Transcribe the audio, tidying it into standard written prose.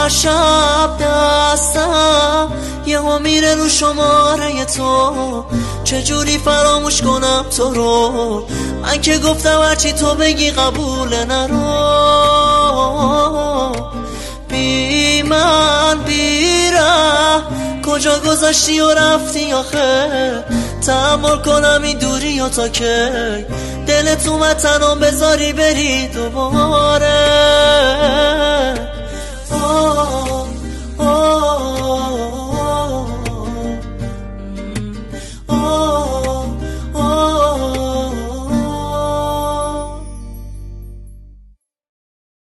هر شب دستم یهو میره رو شماره تو، چجوری فراموش کنم تو رو؟ من که گفتم هرچی تو بگی قبول نرو. بی من بیره کجا گذاشتی و رفتی آخه؟ تحمل کنم این دوری و تا کی؟ دلت اومد تنها بذاری بری دوباره.